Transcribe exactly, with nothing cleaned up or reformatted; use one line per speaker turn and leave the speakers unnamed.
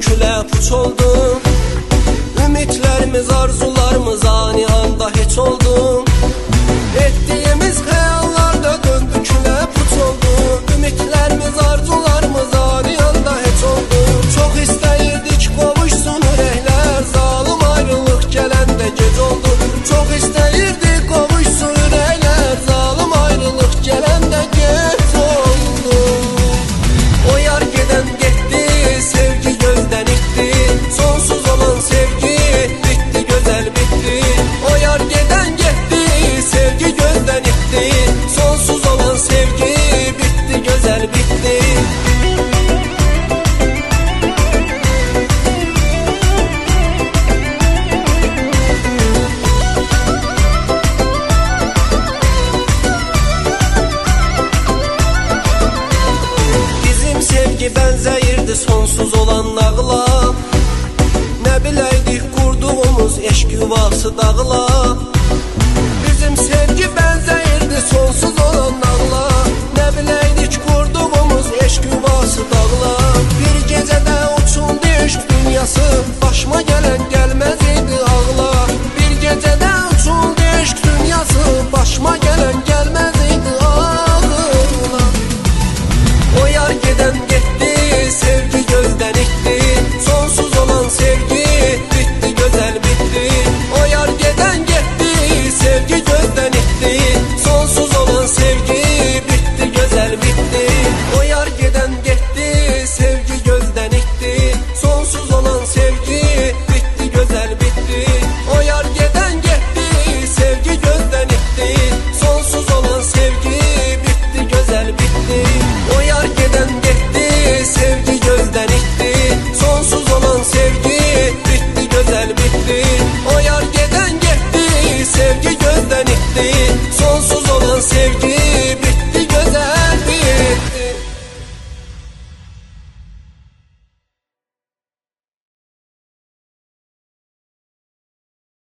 külə puç oldu. Ümitlərimiz, arzularımız ani anda heç oldu. Etdiyimiz xəyallarda döndü külə puç oldu. Ümitlərimiz, arzularımız ani anda heç oldu. Çox istəyirdik qovuşsun ürəklər, zalım ayrılıq gələndə gec oldu. Çox istəyirdik qovuşsun ürəklər, zalım ayrılıq gələndə gec oldu. O yar gedən getdi, sevgi gözdən itdi. Sonsuz olan sevgi bitti, gözəl bitti. O yar gedən getdi, sevgi gözdən itdi. Sonsuz olan sevgi bitti, gözəl bitti. Sevgi bənzəyirdi sonsuz olan nağla. Nə biləydik qurduğumuz eşq yuvası dağla. Bizim sevgi bənzəyirdi sonsuz olan nağla. Nə biləydik qurduğumuz eşq yuvası dağla. Bir gecədə uçuldu eşq dünyası, başıma gələn gəlməz idi ağla. Bir gecədə uçuldu eşq dünyası, başıma gələn gəlməz idi ağla. O yar gedən getdi, sevgi gözdən itdi. Sonsuz olan sevgi bitti, gözəl bitti. O yar gedən getdi, sevgi gözdən itdi. Sonsuz olan sevgi bitti, gözəl bitti. O yar gedən getdi, sevgi gözdən itdi. Sonsuz olan sevgi bitti, gözəl bitti. O yar gedən getdi, sevgi gözdən itdi. Sonsuz olan sevgi bitti, gözəl bitti. O yar gedən getdi, sevgi gözdən itdi. Sonsuz olan sevgi bitti, gözəl bitti. O yar gedən getdi, sevgi gözdən itdi. Sonsuz